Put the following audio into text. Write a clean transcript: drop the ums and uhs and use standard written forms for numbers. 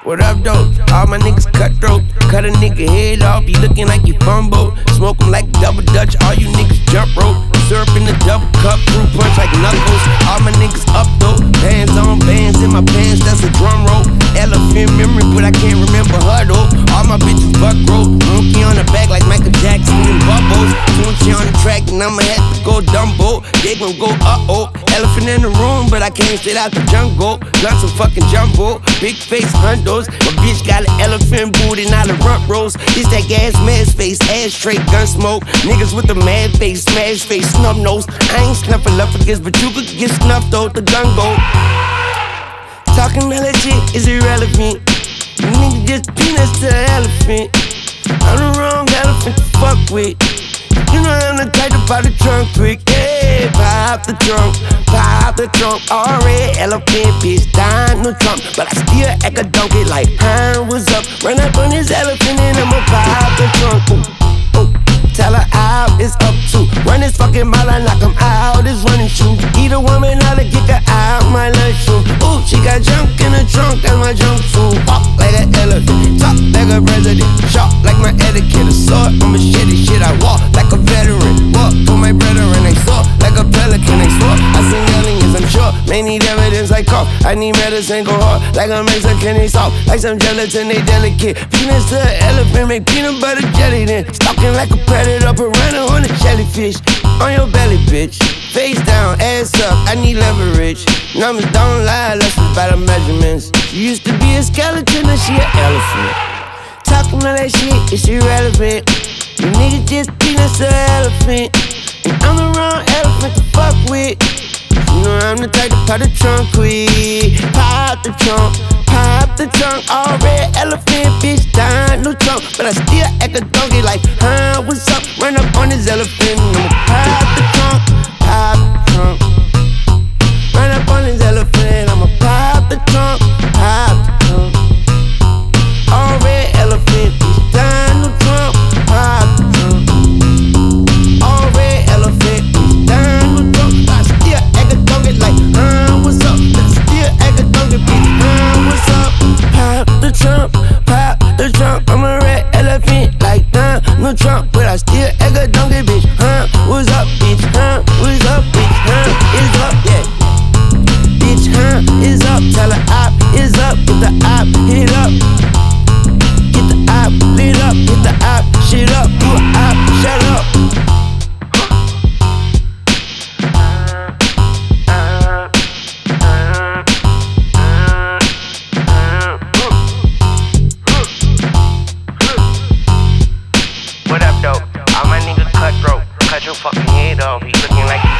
What up, though? All my niggas cutthroat. Cut a nigga head off, he looking like he fumbled. Smoke him like double dutch, all you niggas jump rope. Syrup in the double cup, fruit punch like knuckles. All my niggas up, though. Bands on bands in my pants, that's a drum roll. Elephant memory, but I can't remember her, though. All my bitches buck roll. Monkey on the back like Michael Jackson and bubbles. Tunchi on the track, and I'ma have to go Dumbo. They gon' go uh-oh. Elephant in the room, but I came straight out the jungle. Got some fucking jumbo. Big face hundos. My bitch got an elephant booty, not a rump roast. It's that gas mask face, ashtray, gun smoke. Niggas with the mad face, smash face, snub nose. I ain't snuffing up against, but you could get snuffed though, the gun go. Talking all that shit is irrelevant. You niggas just peanuts to an elephant. I'm the wrong elephant to fuck with. You know I'm the type to pop the trunk quick. Yeah, pop the trunk, pop the trunk. All red elephant, bitch, dying no Trump. But I still act a donkey like, what's up? Run up on this elephant and I'ma pop the trunk. Ooh, ooh. Tell her out, it's up to. Run this fucking mile and knock him out, it's running shoe. Eat a woman out and kick her out, my lunchroom. Ooh, she got junk in the trunk, that's my junk food. Walk like an elephant, talk like a president. Sharp like my etiquette, a sword, I'm a shitty shit. I walk like a veteran, walk to my brethren. They soar like a pelican, they soar. I seen aliens, I'm sure, may need evidence like cough. I need medicine, go hard like a Mexican, they soft. Like some gelatin, they delicate. Peanuts to an elephant, make peanut butter jelly then. Stalking like a predator. Up a runner on a jellyfish. On your belly, bitch. Face down, ass up, I need leverage. Numbers don't lie, let's just by the measurements. She used to be a skeleton, now she an elephant. Talking all that shit, it's irrelevant. You niggas just peanuts to an elephant. And I'm the wrong elephant to fuck with. You know I'm the type to pop the trunk quick. Pop the trunk, pop the trunk. All red elephant, bitch, dying no trunk. But I still act a donkey like, what's up? Run up on this elephant, I'ma pop the trunk, pop the trunk. Run up on this elephant, I'ma pop the trunk, pop the trunk. All red elephant, bitch, dying no trunk, pop the trunk. All red elephant, bitch, dying no trunk. But I still act a donkey like, what's up? But I still act a donkey, bitch, what's up? Pop the trunk, pop the trunk. I'm a red elephant like, no trunk. But I still act a donkey, bitch, what's up, bitch, what's up, bitch, it's up, yeah. Bitch, is up, tell her op, is up, get the op, hit up. Get the op, lit up, get the op, shit up, you a op, shut up. What up, though? All my niggas cutthroat. Cut your fucking head off. He looking like